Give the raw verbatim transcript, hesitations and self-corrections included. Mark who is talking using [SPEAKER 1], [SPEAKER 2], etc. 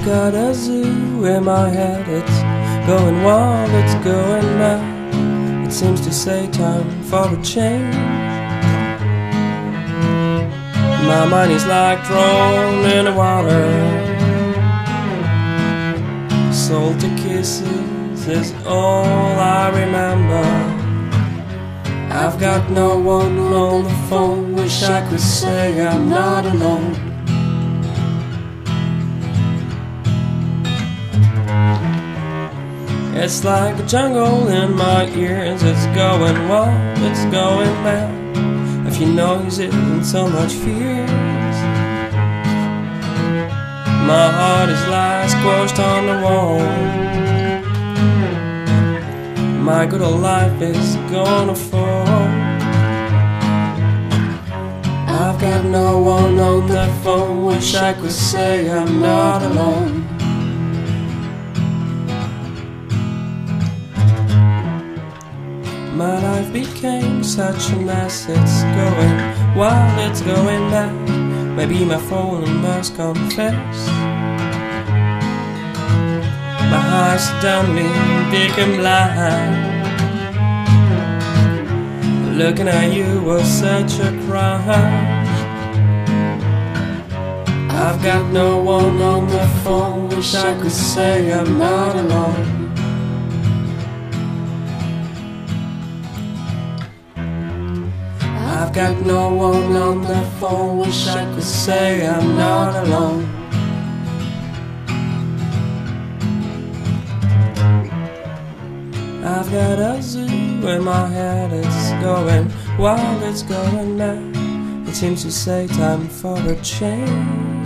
[SPEAKER 1] got a zoo in my head. It's going wild, it's going mad. It seems to say time for a change. My mind is like thrown in the water. Salty kisses is all I remember. I've got no one on the phone. Wish I could say I'm not alone. It's like a jungle in my ears. It's going wild, it's going mad. A few noises and so much fears. My heart is like squashed on the wall. My good old life is gonna fall. I've got no one on the phone. Wish I could say I'm not alone. My life became such a mess. It's going wild, it's going mad. Maybe my phone must confess. My eyes done me big and blind. Looking at you was such a crime. I've got no one on the phone. Wish I could say I'm not alone. I've got no one on the phone. Wish I could say I'm not alone. I've got a zoo in my head. It's going wild, it's going mad. It seems to say time for a change.